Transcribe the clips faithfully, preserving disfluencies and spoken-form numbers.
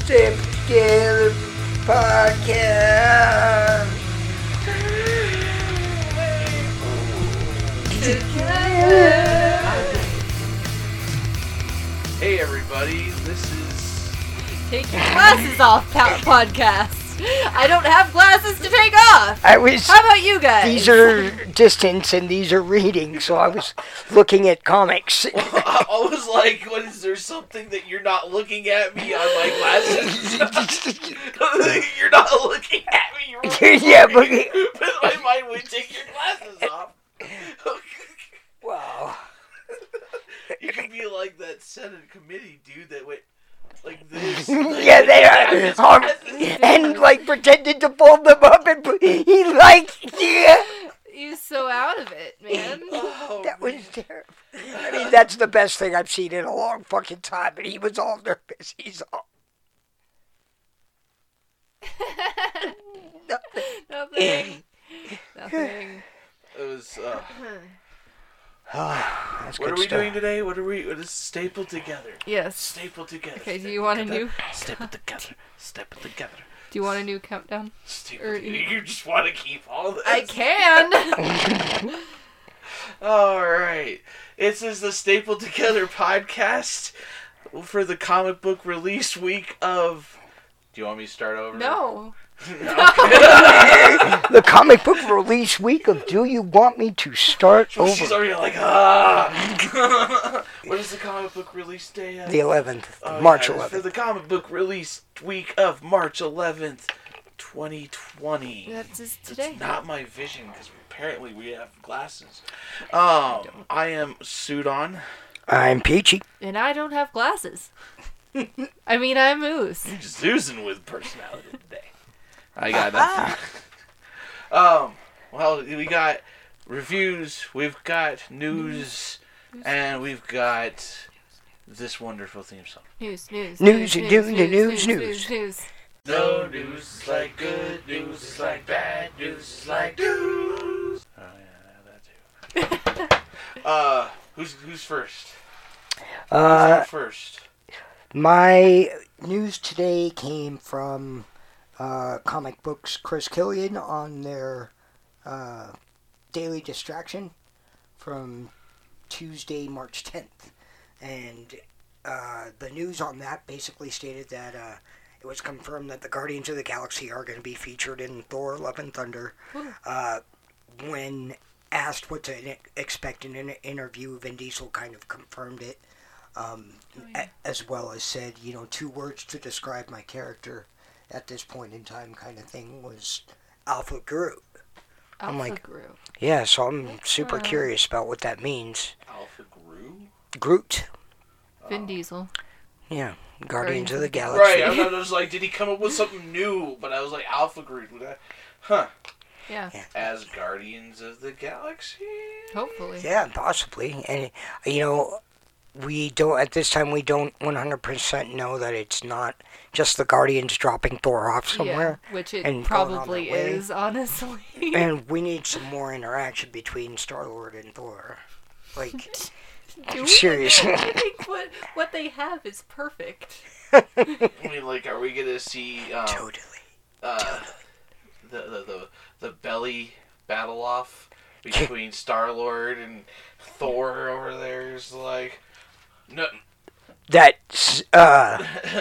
Staple Together Podcast. Hey everybody, this is... Take your glasses off, pa- podcast. I don't have glasses to take off. I was. How about you guys? These are distance and these are reading, so I was looking at comics. I was like, what, is there something that you're not looking at me on my glasses? You're not looking at me, you're Yeah, but... but my mind would take your glasses off. Wow. You could be like that Senate committee dude that went like this. Like, Yeah, they are. Um, and, like, pretended to fold them up and put, he, like, yeah. He's so out of it, man. Oh, That was terrible. I mean, that's the best thing I've seen in a long fucking time, and he was all nervous. He's all... Nothing. Nothing. it was, uh, Oh, that's what good are we stuff. doing today? What are we, what is stapled together? Yes. Stapled together. Okay, do Stapled you want a together. new... Stapled together. Stapled together. Do you want a new countdown? Stapled Or- together. You just want to keep all this? I can! Alright. This is the Stapled Together podcast for the comic book release week of... Do you want me to start over? No. The comic book release week of Do You Want Me to Start Well, she's Over? already like, ah! What is the comic book release day? At? The eleventh, Oh, March yeah, eleventh. For the comic book release week of March eleventh, twenty twenty. That's just today. It's not my vision because apparently we have glasses. Um, I am Sudon. I'm Peachy. And I don't have glasses. I mean, I'm Moose. You're just oozing with personality today. I got that. um, well, we got reviews, we've got news, and we've got this wonderful theme song. News, news, News, news, news, news, news, news, news. news, news. No news is like good news is like bad news is like news. Oh yeah, that too. uh, who's who's first? Who's Uh, on first? my news today came from uh, Comic Books Chris Killian on their uh, Daily Distraction from Tuesday, March tenth. And uh, the news on that basically stated that uh, it was confirmed that the Guardians of the Galaxy are going to be featured in Thor Love and Thunder. Uh, when asked what to expect in an interview, Vin Diesel kind of confirmed it. Um, Oh, yeah. a- as well as said, you know, two words to describe my character at this point in time kind of thing was Alpha Groot. I'm Alpha like- Gru. Yeah, so I'm super Uh. curious about what that means. Alpha Gru? Groot. Vin Diesel. Yeah, Guardians of the of the Galaxy. Right, I was, I was like, did he come up with something new? But I was like, Alpha Groot. Would I- Huh. Yeah, Yeah. As Guardians of the Galaxy? hopefully. Yeah, possibly. And, you know, we don't, at this time, we don't one hundred percent know that it's not just the Guardians dropping Thor off somewhere. Yeah, which it and going on probably their way. is, honestly. And we need some more interaction between Star-Lord and Thor. Like, Do we? seriously. I think what, what they have is perfect. I mean, like, are we gonna see um, Totally. uh, the, the the the belly battle off between Star Lord and Thor over there? Is like, no. That's, uh,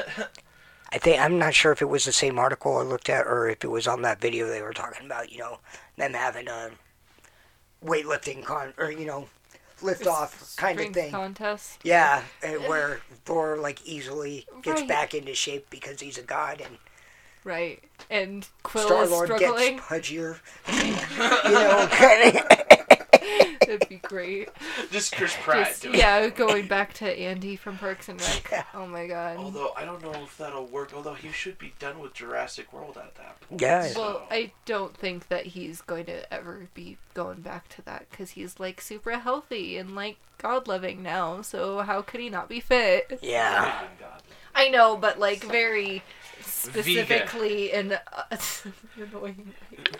I think, I'm not sure if it was the same article I looked at or if it was on that video they were talking about, you know, them having a weightlifting con, or, you know, lift off kind of Strength thing. contest. Yeah, and where Thor, like, easily gets Right. back into shape because he's a god, and Right. And Quill Star-Lord is struggling. gets pudgier. You know, kind of. That'd be great. Just Chris Pratt Just, doing it. yeah, going back to Andy from Parks and Rec. Yeah. Oh my god. Although I don't know if that'll work. Although he should be done with Jurassic World at that point. Yeah. So- Well, I don't think that he's going to ever be going back to that because he's like super healthy and like God loving now. So how could he not be fit? Yeah. Oh, God. I know, but like very specifically and uh, annoying.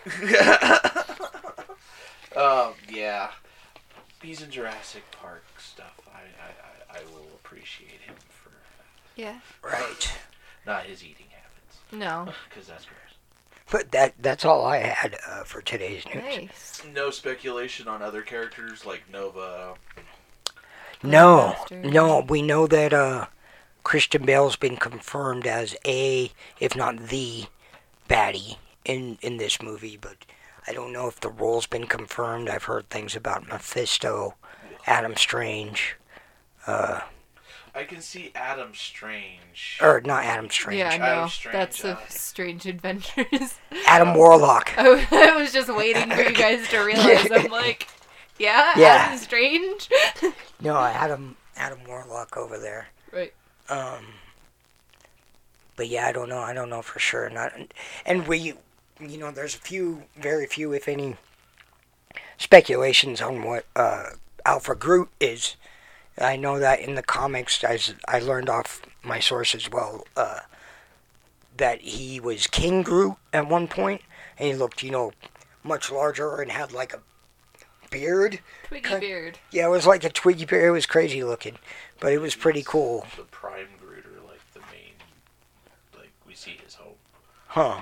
um, yeah. He's in Jurassic Park stuff. I, I, I, I will appreciate him for Yeah. Right. Not his eating habits. No. Because that's gross. But that that's all I had uh, for today's news. Nice. No speculation on other characters like Nova. No, Master. no, we know that uh, Christian Bale's been confirmed as a, if not the, baddie in, in this movie, but I don't know if the role's been confirmed. I've heard things about Mephisto, Adam Strange, uh, I can see Adam Strange. or not Adam Strange, Yeah, Adam no, Strange, that's uh, a Strange Adventures. Adam Warlock. I, I was just waiting for you guys to realize. I'm like, yeah, Yeah. Adam Strange. No, Adam Adam Warlock over there. Right. Um, but yeah, I don't know. I don't know for sure. Not, and we, you know, there's a few, very few, if any, speculations on what uh, Alpha Groot is. I know that in the comics, I, I learned off my source as well, uh, that he was King Groot at one point, and he looked, you know, much larger and had like a beard. Twiggy Kind- beard. Yeah, it was like a twiggy beard. It was crazy looking, but it was pretty cool. The Prime Groot, or like the main, like we see his home. Huh.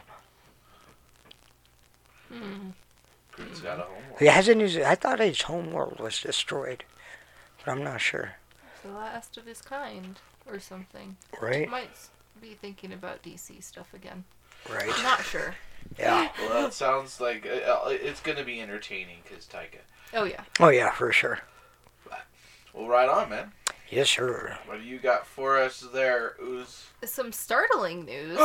Hmm. Groot's got a home. He hasn't his, I thought his homeworld was destroyed, but I'm not sure. The last of his kind, or something. Right? Might s- be thinking about D C stuff again. Right. Not sure. Yeah. Well, that sounds like uh, it's going to be entertaining because Taika. Oh yeah. Oh yeah, for sure. Well, right on, man. Yes, sir. What do you got for us there, Ooze? Some startling news.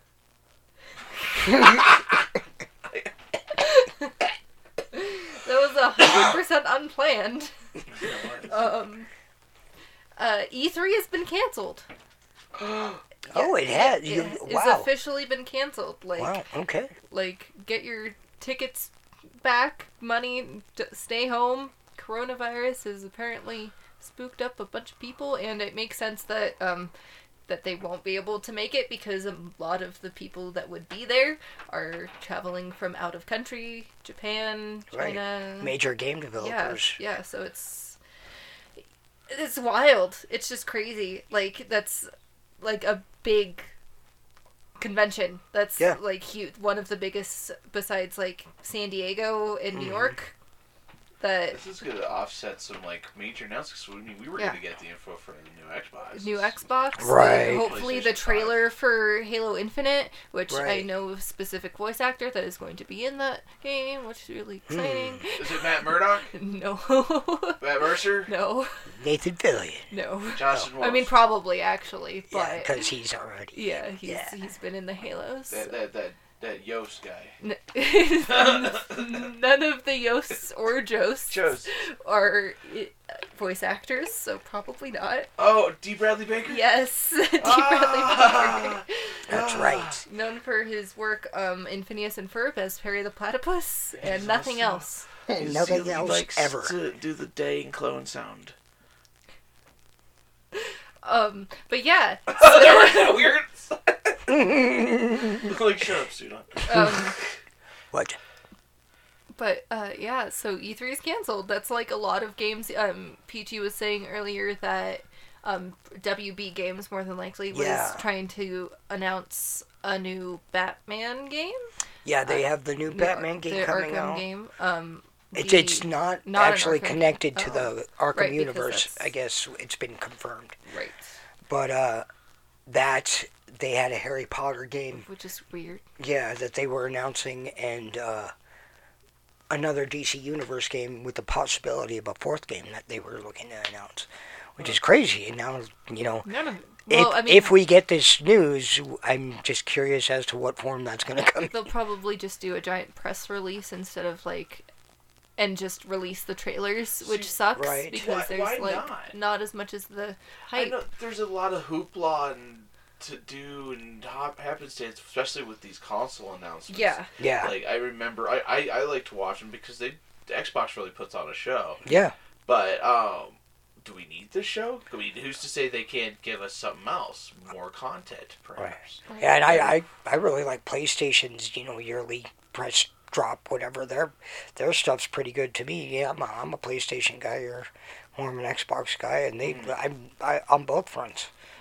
That was a hundred percent unplanned. Um, uh, E three has been canceled. Oh, it has. You, It- It's wow. officially been canceled. Like, Wow. Okay. like get your tickets back, money, d- stay home. Coronavirus has apparently spooked up a bunch of people, and it makes sense that um that they won't be able to make it because a lot of the people that would be there are traveling from out of country, Japan, Right. China. Major game Yeah, developers. yeah. So it's it's wild. It's just crazy. Like that's like a big convention. That's Yeah. like huge. One of the biggest besides like San Diego and New Mhm. York. That This is going to offset some like major announcements. We, we were Yeah. going to get the info for the new Xbox. new Xbox, Right. the- hopefully the PlayStation trailer for Halo Infinite, which I Right. know a specific voice actor that is going to be in that game, which is really Hmm. exciting. Is it Matt Murdock? No, Matt Mercer? no, Nathan Fillion. no. Johnson Wolf? I mean, probably actually, Yeah, but because he's already. yeah, he's Yeah. he's been in the Halos. that that that that Yost guy. N- None of the Yosts or Josts Jost. are uh, voice actors, so probably not. Oh, D. Bradley Baker. Yes, D. Ah! Bradley Baker. That's Ah. right. Known for his work um, in Phineas and Ferb as Perry the Platypus, and He's nothing also- else. And nothing He else likes ever. to do the Dane clone sound. Um, but yeah, there was a weird. like, shut up, Sudan. um, What? but uh, yeah, so E three is canceled. That's like a lot of games. Um, P G was saying earlier that um, W B Games more than likely was Yeah. trying to announce a new Batman game. Yeah, they have the new The- Batman game the coming Arkham out. game. Um, It's, the- it's not, not an actually Arkham- connected to oh. the Arkham Right, because universe. that's- I guess it's been confirmed. right, But uh, that they had a Harry Potter game. which is weird. Yeah, that they were announcing, and uh, another D C Universe game with the possibility of a fourth game that they were looking to announce, which is crazy. And now, you know, None of well, if, I mean, if we get this news, I'm just curious as to what form that's going to come. they'll probably just do a giant press release instead of like, and just release the trailers, which See, sucks right. because Why- there's why like not? not as much as the I hype. know there's a lot of hoopla and to do and hap- happenstance, especially with these console announcements. Yeah, Yeah, Like I remember, I, I, I like to watch them because they Xbox really puts on a show. yeah, But um, do we need this show? I mean, who's to say they can't give us something else, more content, perhaps? yeah. And I, I, I really like PlayStation's, you know, yearly press drop, whatever. Their their stuff's pretty good to me. Yeah, I'm a, I'm a PlayStation guy, or more of an Xbox guy, and they, I'm I, on both fronts.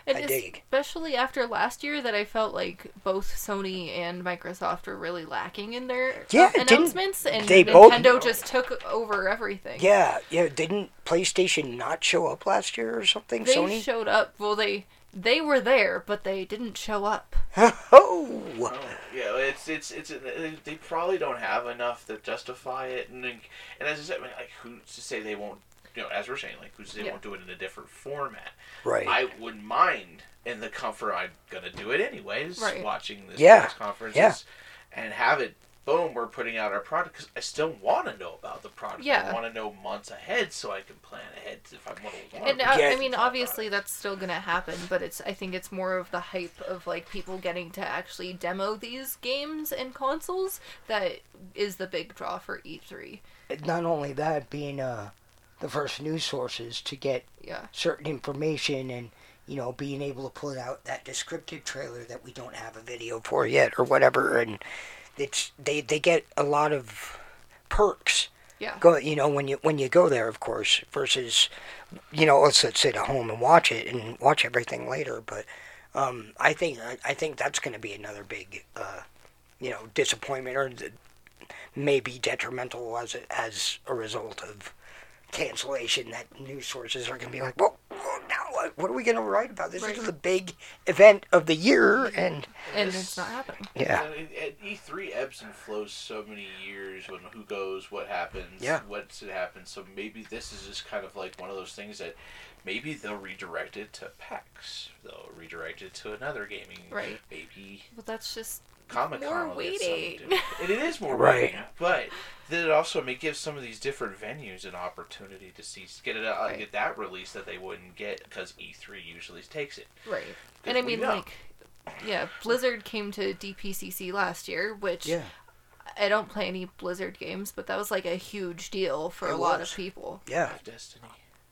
And I dig. especially after last year, that I felt like both Sony and Microsoft were really lacking in their Yeah, uh, didn't announcements, and they both- Nintendo just took over everything. Yeah, yeah. Didn't PlayStation not show up last year or something? They Sony? showed up. Well, they they were there, but they didn't show up. oh. Oh, yeah, it's it's it's they probably don't have enough to justify it, and and as I said, I mean, like who's to say they won't? You know, as we're saying, like who's to say they Yeah. won't do it in a different format? Right. I wouldn't mind in the comfort. I'm gonna do it anyways. Right. Watching this Yeah. press conferences Yeah. and have it. Boom, we're putting out our product because I still want to know about the product. Yeah. I want to know months ahead so I can plan ahead if I want to. And uh, Yeah. I mean, obviously that's still gonna happen, but it's I think it's more of the hype of like people getting to actually demo these games and consoles that is the big draw for E three. Not only that, being uh, the first news sources to get Yeah. certain information and, you know, being able to put out that descriptive trailer that we don't have a video for yet or whatever, and it's they, they get a lot of perks. Yeah. Go, you know, when you when you go there, of course, versus, you know, let's, let's sit at home and watch it and watch everything later. But um, I think I, I think that's going to be another big, uh, you know, disappointment or th- maybe detrimental as a, as a result of cancellation. That news sources are going to be like, well, well, now what? What are we going to write about? This Right. is the big event of the year, and And This- it's not happening. yeah, I mean, at E three ebbs and flows so many years when who goes, what happens, Yeah. what's it happen. So maybe this is just kind of like one of those things that maybe they'll redirect it to PAX. They'll redirect it to another gaming. Right. Maybe But that's just Comic Con. more waiting. It, it is more Right. waiting, but then it also may give some of these different venues an opportunity to see get it out, Right. get that release that they wouldn't get because E three usually takes it. right. And I we mean, know. like, yeah, Blizzard came to D P C C last year, which yeah, I don't play any Blizzard games, but that was like a huge deal for It a lot was. of people. yeah. Of Destiny,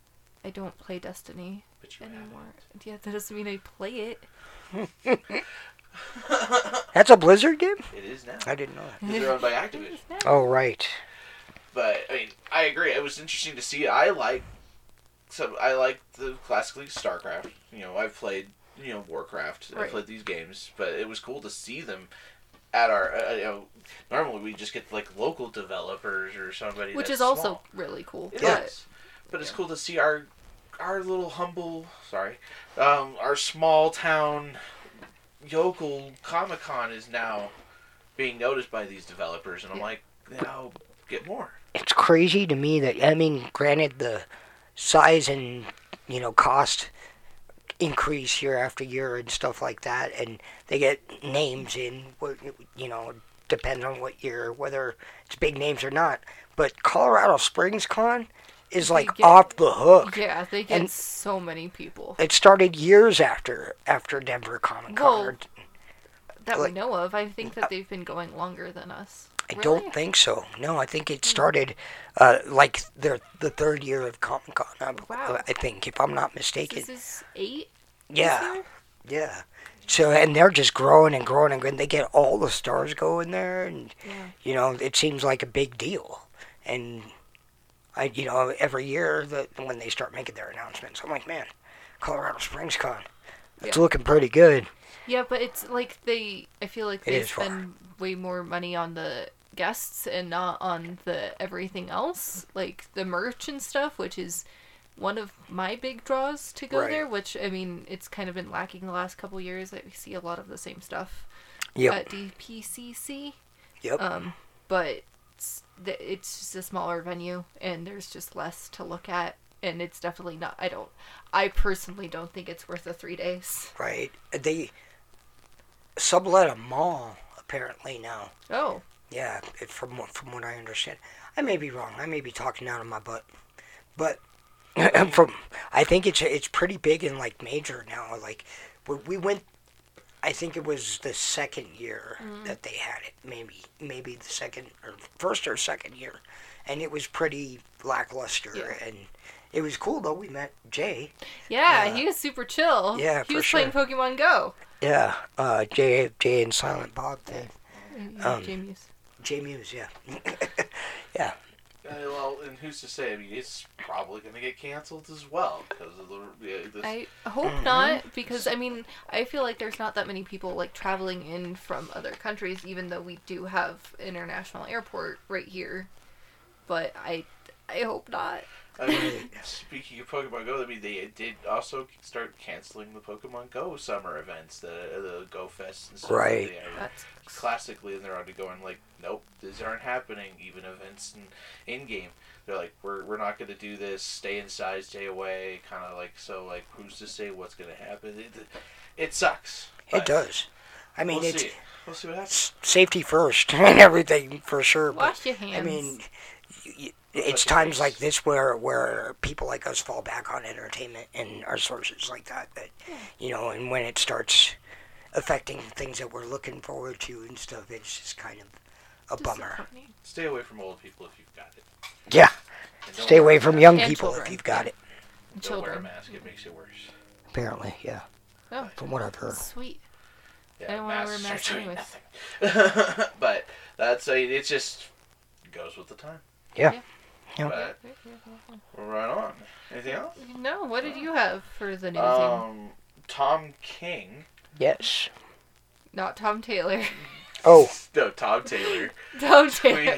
I don't play Destiny but you anymore. haven't. Yeah, that doesn't mean I play it. That's a Blizzard game? It is now. I didn't know that. Because they're owned by Activision. Oh, right. But I mean, I agree. It was interesting to see. I like some. I like the classically StarCraft. You know, I've played you know Warcraft. Right. I've played these games, but it was cool to see them at our. Uh, you know, normally we just get like local developers or somebody, Which that's is also small. really cool. It but is. But it's yeah. cool to see our our little humble. Sorry, um, our small town yokel Comic Con is now being noticed by these developers, and I'm Yeah. like, now get more. It's crazy to me that, I mean, granted the size and, you know, cost increase year after year and stuff like that, and they get names in, what you know, depends on what year, whether it's big names or not. But Colorado Springs Con is They like get- off the hook. Yeah, they get And- so many people It started years after after Denver Comic Con. Well, that like- we know of. I think that they've been going longer than us. I Really? don't think so. No, I think it started uh, like the the third year of Comic Con. I, Wow. I think, if I'm not mistaken. This is eight. this Yeah, year? yeah. So and they're just growing and growing and growing. They get all the stars going there, and Yeah. you know it seems like a big deal. And I, you know, every year that when they start making their announcements, I'm like, man, Colorado Springs Con, it's Yeah. looking pretty good. Yeah, but it's like they. I feel like It they is far. spend way more money on the guests and not on the everything else, like the merch and stuff, which is one of my big draws to go Right. there. Which I mean, it's kind of been lacking the last couple years. I see a lot of the same stuff Yep. at D P C C. Yep. Um, but it's, th- it's just a smaller venue, and there's just less to look at, and it's definitely not. I don't. I personally don't think it's worth the three days. Right. They sublet a mall apparently now. Oh. Yeah, it, from what- from what I understand, I may be wrong. I may be talking out of my butt, but from I think it's it's pretty big and like major now. Like we, we went, I think it was the second year that they had it. Maybe maybe the second or first or second year, and it was pretty lackluster. Yeah. And it was cool though. We met Jay. Yeah, Uh, he was super chill. yeah, he for was playing Pokemon Go. Yeah, uh, Jay Jay and Silent Bob thing. Um, James. Jay Muse, yeah. yeah. Uh, well, and who's to say? I mean, it's probably going to get canceled as well because of the. Yeah, this... I hope not, because I mean, I feel like there's not that many people like traveling in from other countries, even though we do have international airport right here. But I, I hope not. I mean, speaking of Pokemon Go, I mean, they did also start canceling the Pokemon Go summer events, the the Go Fest and stuff. Right. They, classically, and they're already going like, nope, these aren't happening. Even events in in game, they're like, we're we're not going to do this. Stay inside, stay away. Kind of like so. Like, who's to say what's going to happen? It, it sucks. It does. I mean, we'll it's see. We'll see what happens. Safety first and everything for sure. Wash but, your hands. I mean. You, you, It's times like this where where people like us fall back on entertainment and our sources like that. That you know, and when it starts affecting things that we're looking forward to and stuff, it's just kind of a bummer. Stay away from old people if you've got it. Yeah. Stay away from young and people children. if you've got it. Don't Children. wear a mask; it makes it worse. Apparently, yeah. Oh, From what I've heard. sweet. Yeah, I don't wanna wear a masks are mask doing anyways. nothing. But that's a, it. Just goes with the time. Yeah. Yeah. Yeah. But we're right on. Anything else? No, what did you have for the news? Um, Tom King. Yes. Not Tom Taylor. Oh. No, Tom Taylor. Tom Taylor.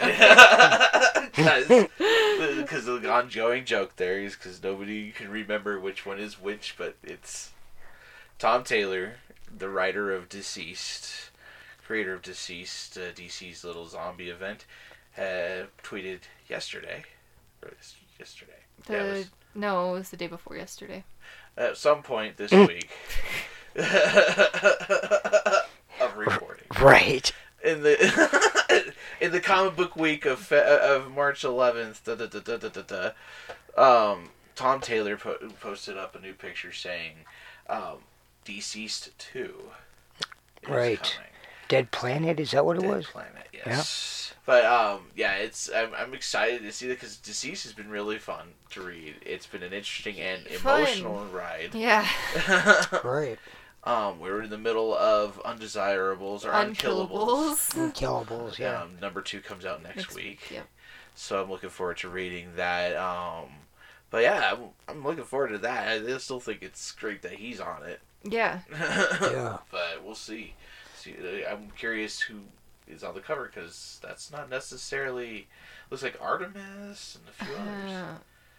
Because the ongoing joke there is because nobody can remember which one is which, but it's Tom Taylor, the writer of Deceased, creator of Deceased, uh, D C's little zombie event, uh, tweeted yesterday. Or yesterday. The, Yeah, it was, no, it was the day before yesterday. at some point this week of recording. Right. In the in the comic book week of fe- of March eleventh, da, da, da, da, da, da, da, um, Tom Taylor po- posted up a new picture saying, um, "Deceased two is Right. coming." Dead Planet, is that what it Dead was? Planet, yes. But um, yeah, it's I'm I'm excited to see that because Deceased has been really fun to read. It's been an interesting and Fun. emotional ride. Yeah. Right. um, we're in the middle of Undesirables or Unkillables. Unkillables. Unkillables, yeah. Um, number two comes out next, Next- week. Yep. So I'm looking forward to reading that. Um, but yeah, I'm, I'm looking forward to that. I still think it's great that he's on it. Yeah. Yeah. But we'll see. see. I'm curious who is on the cover because that's not necessarily. Looks like Artemis and a few others.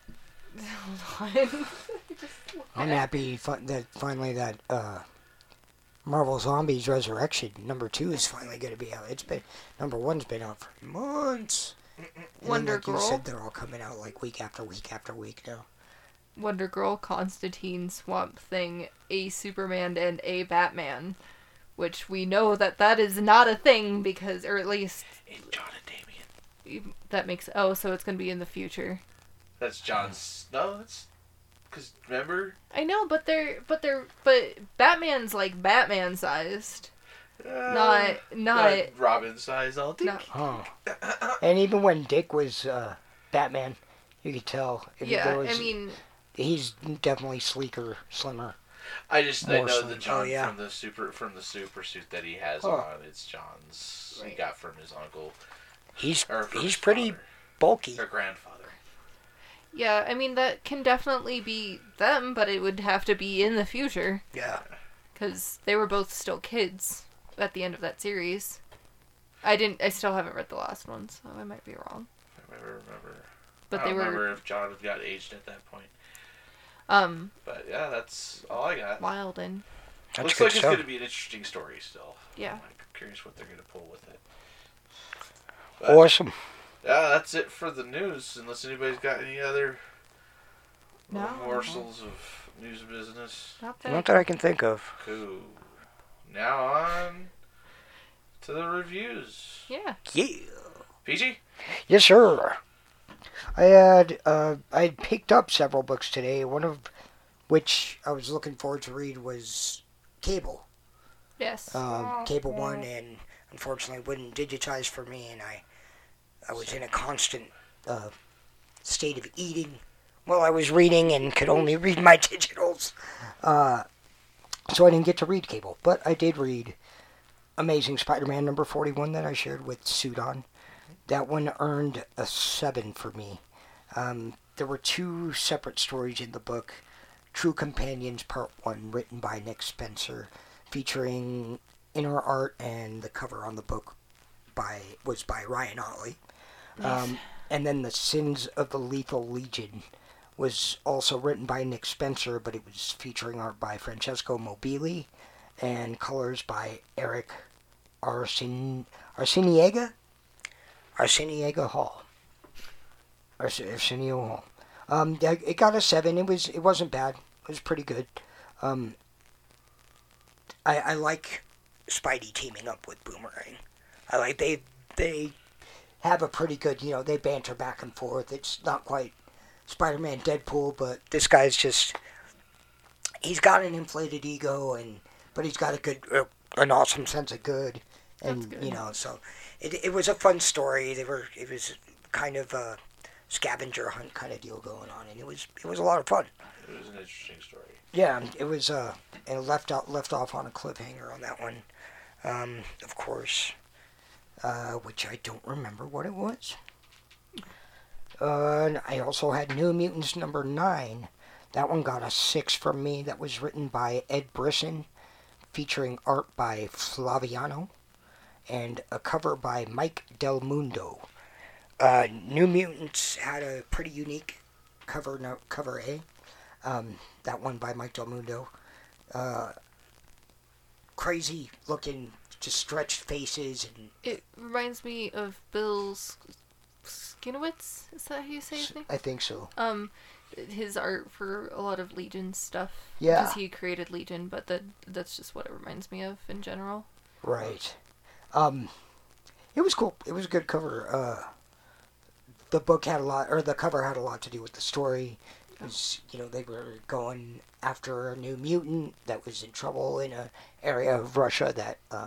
Uh, hold on. I'm happy fi- that finally that uh, Marvel Zombies Resurrection number two is finally going to be out. It's been number one's been out for months. And then, Wonder like you Girl. said, they're all coming out like week after week after week now. Wonder Girl, Constantine, Swamp Thing, a Superman, and a Batman. Which we know that that is not a thing because, or at least And John and Damien. that makes. Oh, so it's gonna be in the future. That's John's. No, that's because remember. I know, but they're, but they're, but Batman's like Batman sized, Uh, not, not. Robin size. I'll take. No. Oh. And even when Dick was uh, Batman, you could tell. if Yeah, there was, I mean, he's definitely sleeker, slimmer. I just I More know so. the John Oh, yeah. from the super from the super suit that he has Oh. on. It's John's. He Right. got from his uncle He's or from he's his pretty father, bulky. or grandfather. yeah, I mean that can definitely be them, but it would have to be in the future Yeah. because they were both still kids at the end of that series. I didn't. I still haven't read the last one, so I might be wrong. I never remember. But I they don't were remember if John got aged at that point. um But yeah, that's all I got. wild and That's Looks good like it's stuff. going to be an interesting story still. Yeah. I'm like, curious what they're going to pull with it. But, Awesome. yeah, that's it for the news. Unless anybody's got any other No. morsels of news and business. not that. Not that I can think of. Cool. Now on to the reviews. Yeah. Yeah. P G? Yes, sir. I had uh, I had picked up several books today. One of which I was looking forward to read was Cable. Yes. Um, Cable One, and unfortunately wouldn't digitize for me, and I I was in a constant uh, state of eating while I was reading and could only read my digitals. Uh, so I didn't get to read Cable, but I did read Amazing Spider-Man number forty-one that I shared with Sudan. That one earned a seven for me. Um, there were two separate stories in the book. True Companions Part one, written by Nick Spencer, featuring inner art, and the cover on the book by was by Ryan Ottley. Nice. Um, and then The Sins of the Lethal Legion was also written by Nick Spencer, but it was featuring art by Francesco Mobili and colors by Eric Arsen- Arseniega? Arseniega Hall. Ars- Arsenio Hall. Um, yeah, it got a seven. It was it wasn't bad. It was pretty good. Um, I I like Spidey teaming up with Boomerang. I like they they have a pretty good, you know, they banter back and forth. It's not quite Spider-Man Deadpool, but this guy's just he's got an inflated ego, and but he's got a good uh, an awesome sense of good, and That's good. you know, so it it was a fun story. They were it was kind of a scavenger hunt kind of deal going on, and it was it was a lot of fun. It was an interesting story. Yeah, it was uh and left out left off on a cliffhanger on that one. Um, of course, uh, which I don't remember what it was. Uh, and I also had New Mutants number nine. That one got a six from me. That was written by Ed Brisson, featuring art by Flaviano, and a cover by Mike Del Mundo. Uh, New Mutants had a pretty unique cover, no, cover A. Um, that one by Mike Del Mundo. Uh, crazy looking, just stretched faces, and It reminds me of Bill's Skinowitz. Is that how you say his name? I think so. Um, his art for a lot of Legion stuff. Yeah. Because he created Legion, but that that's just what it reminds me of in general. Right. Um, it was cool. It was a good cover. Uh, the book had a lot, or the cover had a lot to do with the story. It was, you know, they were going after a new mutant that was in trouble in an area of Russia that uh,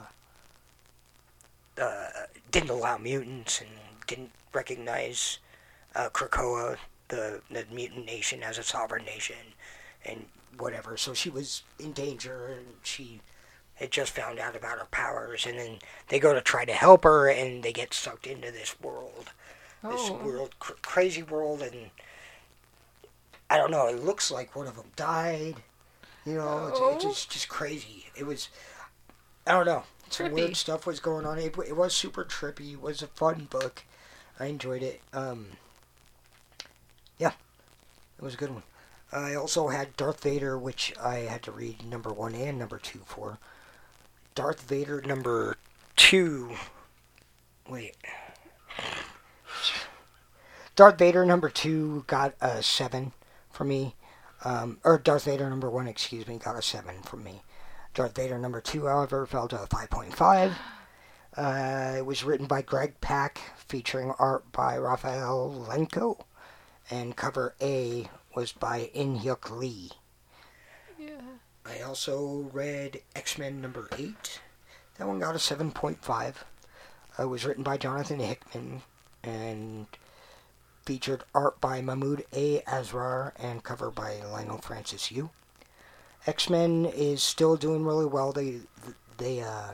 uh, didn't allow mutants and didn't recognize uh, Krakoa, the, the mutant nation, as a sovereign nation and whatever. So she was in danger, and she had just found out about her powers, and then they go to try to help her, and they get sucked into this world. This Oh. world, cr- crazy world, and I don't know, it looks like one of them died. You know, it's, it's Oh. just, just crazy. It was, I don't know, some Trippy. weird stuff was going on. It, it was super trippy. It was a fun book. I enjoyed it. Um, yeah, it was a good one. I also had Darth Vader, which I had to read number one and number two for. Darth Vader number two. Wait. Darth Vader number two got a seven from me. Um, or Darth Vader number one, excuse me, got a seven from me. Darth Vader number two, however, fell to a five point five. Uh, it was written by Greg Pak, featuring art by Raphael Lenko, and cover A was by In-hyuk Lee. Yeah. I also read X-Men number eight. That one got a seven point five. Uh, it was written by Jonathan Hickman and featured art by Mahmoud A. Asrar and cover by Lionel Francis Yu. X-Men is still doing really well. They, they, uh,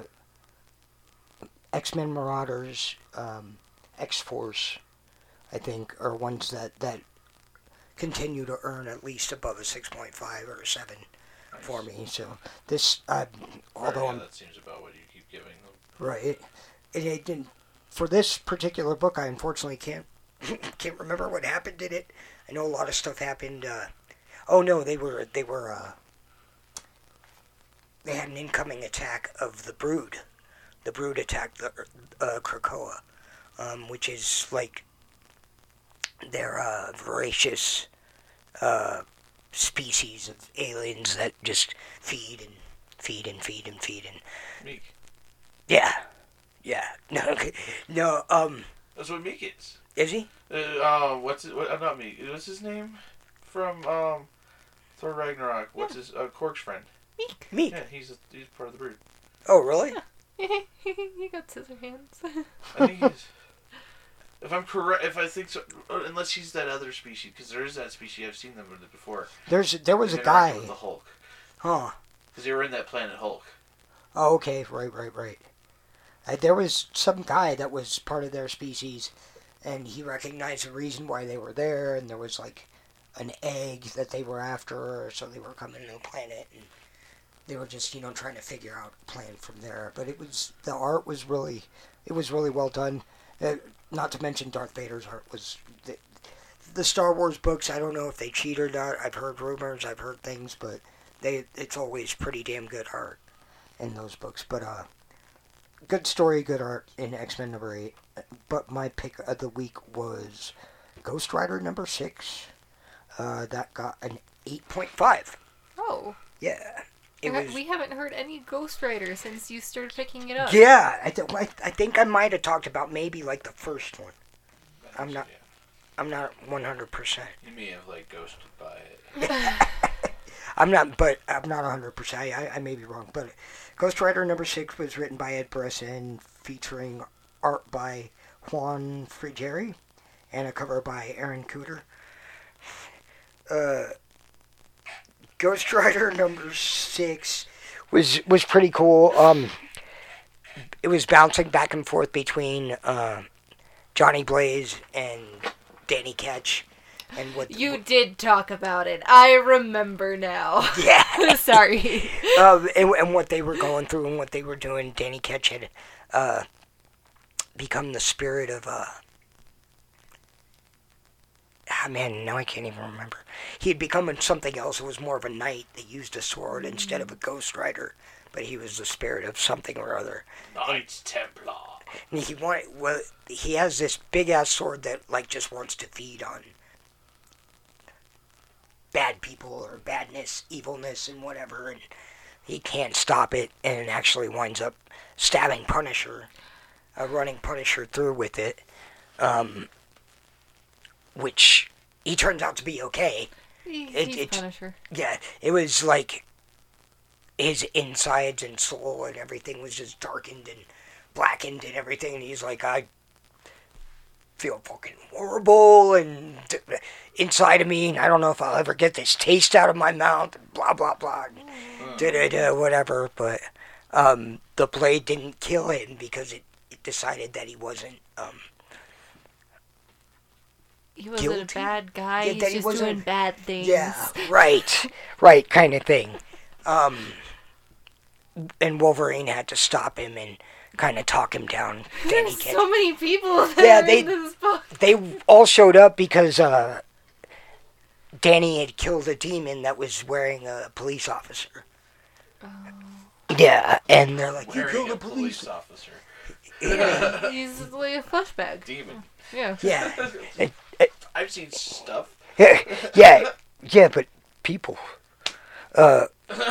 X-Men Marauders, um, X-Force, I think, are ones that, that continue to earn at least above a six point five or a seven Nice. for me. So this, uh, although yeah, I'm that seems about what you keep giving them. right, it, it, it didn't. For this particular book, I unfortunately can't can't remember what happened in it. I know a lot of stuff happened. Uh, oh no, they were they were uh, they had an incoming attack of the Brood. The Brood attacked the uh, Krakoa, um, which is like their uh, voracious uh, species of aliens that just feed and feed and feed and feed and Meek. yeah, yeah. No, no. Um, That's what Meek is. is he? Uh, uh, what's it? What, uh, not Meek. What's his name? From um, Thor Ragnarok. What's his uh, Korg's friend? Meek. Meek. Yeah, he's a, he's part of the Brood. Oh, really? You got scissor hands. I think he's. If I'm correct, if I think so, uh, unless he's that other species, because there is that species. I've seen them before. There's there was a They guy. interacted with the Hulk, Huh. because they were in that planet Hulk. Oh, okay. Right, right, right. Uh, there was some guy that was part of their species, and he recognized the reason why they were there, and there was like an egg that they were after, so they were coming to the planet, and they were just, you know, trying to figure out a plan from there. But it was, the art was really, it was really well done. Uh, not to mention Darth Vader's art was, the, the Star Wars books, I don't know if they cheat or not. I've heard rumors, I've heard things, but they, it's always pretty damn good art in those books. But, uh, good story, good art in X-Men number eight. But my pick of the week was Ghost Rider number six. Uh, that got an eight point five. Oh. Yeah. It we, was, we haven't heard any Ghost Rider since you started picking it up. Yeah, I, th- I, I think I might have talked about maybe like the first one. I'm not. I'm not one hundred percent. You may have like ghosted by it. I'm not, but I'm not one hundred percent. I, I may be wrong, but Ghost Rider number six was written by Ed Brisson, featuring art by Juan Frigeri and a cover by Aaron Cooter. Uh, Ghost Rider number six was was pretty cool. Um, it was bouncing back and forth between uh, Johnny Blaze and Danny Ketch, and what you what, did talk about it. I remember now. Yeah, sorry. um, and, and what they were going through and what they were doing. Danny Ketch had uh, become the spirit of uh, ah man, now I can't even remember. He had become something else. It was more of a knight that used a sword mm-hmm. instead of a Ghost Rider, but he was the spirit of something or other. Knights Templar. And he wanted, well, he has this big ass sword that like just wants to feed on bad people or badness, evilness, and whatever, and he can't stop it, and actually winds up stabbing Punisher, uh, running Punisher through with it, um, which he turns out to be okay. He, it, he's it, Punisher. Yeah, it was like his insides and soul and everything was just darkened and blackened and everything, and he's like, I feel fucking horrible and inside of me, and I don't know if I'll ever get this taste out of my mouth, and blah blah blah, da da da, whatever. But um, the blade didn't kill him because it, it decided that he wasn't um, he wasn't guilty? a bad guy. Yeah, He's that he just wasn't- doing bad things. Yeah, right, right, kind of thing. Um, and Wolverine had to stop him and kind of talk him down. Danny There's Ketch. so many people that Yeah, are they- in this book. They all showed up because uh, Danny had killed a demon that was wearing a police officer. Oh. Yeah, and they're like, you Wearing killed a a police. police officer. Yeah, He's like a flashback. Demon. Yeah. yeah, I've seen stuff. yeah, yeah, but people. Uh,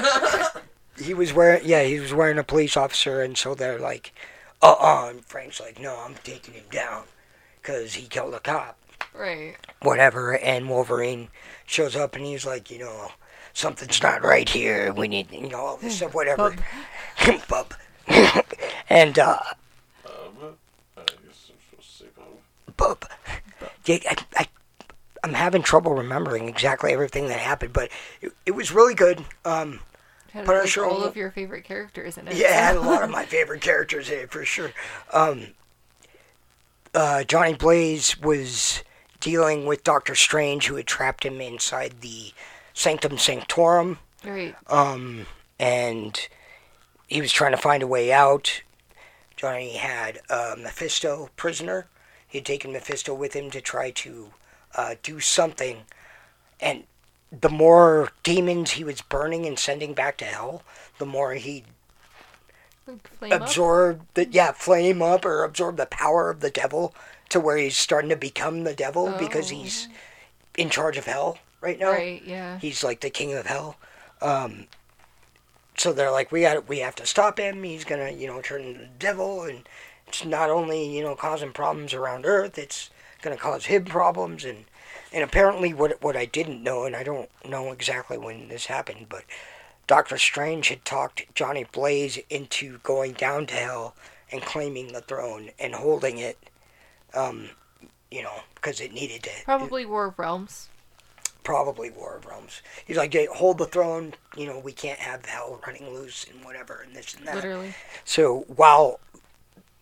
he was wearing, yeah, he was wearing a police officer, and so they're like, uh-uh, and Frank's like, no, I'm taking him down, because he killed a cop. Right. Whatever, and Wolverine shows up, and he's like, you know, something's not right here, we need, you know, all this stuff, whatever. Bub. And, uh, Um, I guess I'm supposed to say Bub. Bub. Yeah, I, I, I'm having trouble remembering exactly everything that happened, but it, it was really good. Um, Had But I like sure all won't- of your favorite characters in it. yeah, it had a lot of my favorite characters in it, for sure. Um, uh, Johnny Blaze was dealing with Doctor Strange, who had trapped him inside the Sanctum Sanctorum. Right. Um, and he was trying to find a way out. Johnny had uh, Mephisto prisoner. He had taken Mephisto with him to try to uh, do something. And the more demons he was burning and sending back to hell, the more he Like flame up? absorbed, the, yeah, flame up or absorb the power of the devil to where he's starting to become the devil because Oh. he's in charge of hell right now. Right, yeah. He's like the king of hell. Um, so they're like, we got, we have to stop him. He's gonna, you know, turn into the devil, and it's not only, you know, causing problems around Earth. It's gonna cause him problems, and and apparently, what what I didn't know, and I don't know exactly when this happened, but Doctor Strange had talked Johnny Blaze into going down to hell and claiming the throne and holding it. Um, you know, because it needed to. Probably War of Realms. Probably War of Realms. He's like, hey, hold the throne, you know, we can't have hell running loose and whatever and this and that. Literally. So while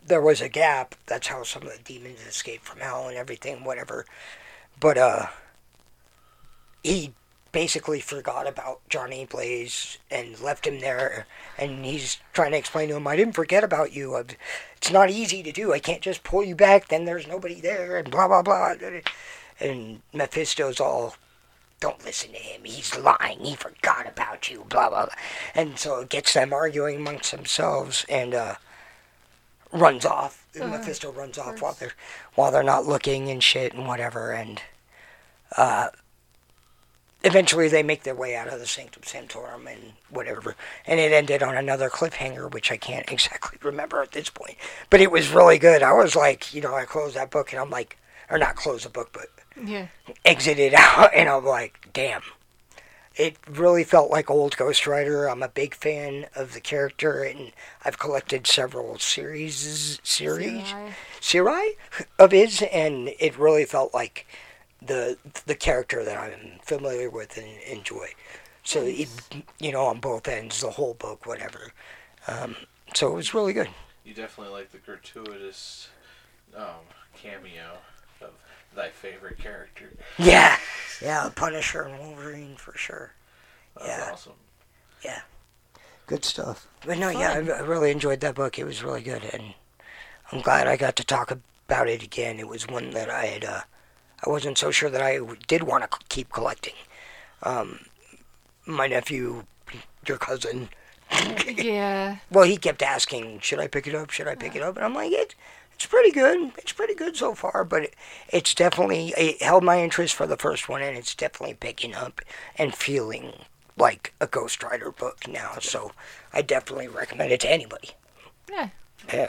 there was a gap. That's how some of the demons escaped from hell and everything, whatever. But, uh, he basically forgot about Johnny Blaze and left him there, and he's trying to explain to him, I didn't forget about you. It's not easy to do. I can't just pull you back, then there's nobody there, and blah, blah, blah. And Mephisto's all, don't listen to him. He's lying. He forgot about you, blah, blah, blah. And so it gets them arguing amongst themselves, and, uh, runs off. Uh, Mephisto runs off while they're, while they're not looking and shit and whatever, and, uh, eventually they make their way out of the Sanctum Sanctorum and whatever. And it ended on another cliffhanger, which I can't exactly remember at this point. But it was really good. I was like, you know, I closed that book and I'm like, or not close the book, but yeah, exited out. And I'm like, damn. It really felt like old Ghost Rider. I'm a big fan of the character, and I've collected several series, series, series of his, and it really felt like the the character that I'm familiar with and enjoy. So, it, you know, on both ends, the whole book, whatever. Um, so it was really good. You definitely like the gratuitous um, cameo of thy favorite character. Yeah. Yeah, Punisher and Wolverine for sure. That's yeah. awesome. Yeah. Good stuff. But no, Fun. yeah, I, I really enjoyed that book. It was really good, and I'm glad I got to talk about it again. It was one that I had... Uh, I wasn't so sure that I did want to keep collecting. Um, my nephew, your cousin... yeah. Well, he kept asking, should I pick it up? Should I pick it up? And I'm like, it, it's pretty good. It's pretty good so far, but it, it's definitely... It held my interest for the first one, and it's definitely picking up and feeling like a Ghost Rider book now. So I definitely recommend it to anybody. Yeah. Yeah.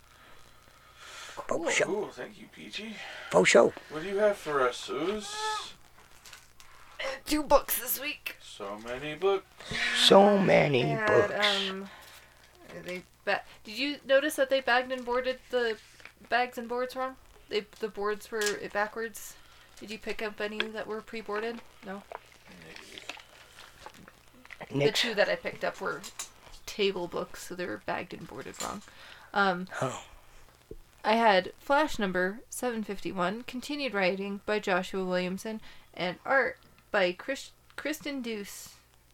Cool. Faux show. Cool, thank you, Peachy. Faux show. What do you have for us, Suze? Two books this week. So many books. So many They had, books. Um, they ba- Did you notice that they bagged and boarded the bags and boards wrong? They the boards were backwards. Did you pick up any that were pre-boarded? No. Nick's. The two that I picked up were table books, so they were bagged and boarded wrong. Um, Oh. I had Flash number seven fifty-one, continued writing by Joshua Williamson, and art by Chris, Kristen Deuce,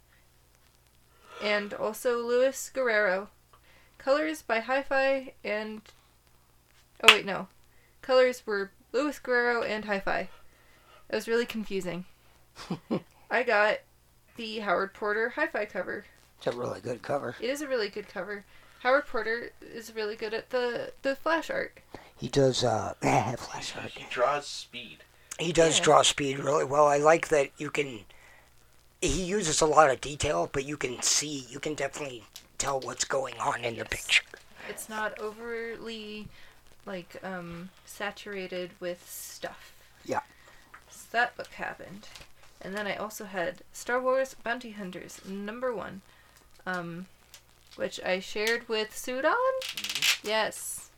and also Luis Guerrero. Colors by Hi-Fi and... Oh wait, no. Colors were Luis Guerrero and Hi-Fi. It was really confusing. I got the Howard Porter Hi-Fi cover. It's a really good cover. It is a really good cover. Howard Porter is really good at the, the flash art. He does, uh, flash art. He draws speed. He does Yeah. draw speed really well. I like that you can... He uses a lot of detail, but you can see, you can definitely tell what's going on in Yes. the picture. It's not overly, like, um, saturated with stuff. Yeah. So that book happened. And then I also had Star Wars Bounty Hunters, number one. Um... Which I shared with Sudan? Mm-hmm. Yes.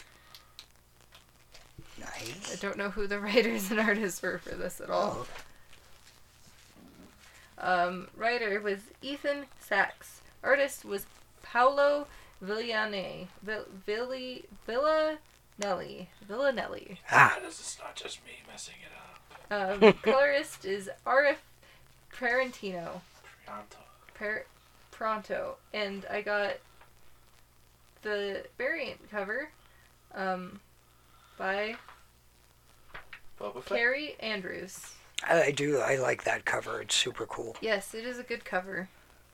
Nice. I don't know who the writers and artists were for this at all. Oh. Um, writer was Ethan Sachs. Artist was Paolo Villanelli. Vill- Villi- Villanelli. Villanelli. Ah. This is not just me messing it up. Um, colorist is Arif Parentino. Pronto. Per- Pronto. And I got the variant cover um, by Boba Fett. Carrie Andrews. I, I do, I like that cover. It's super cool. Yes, it is a good cover.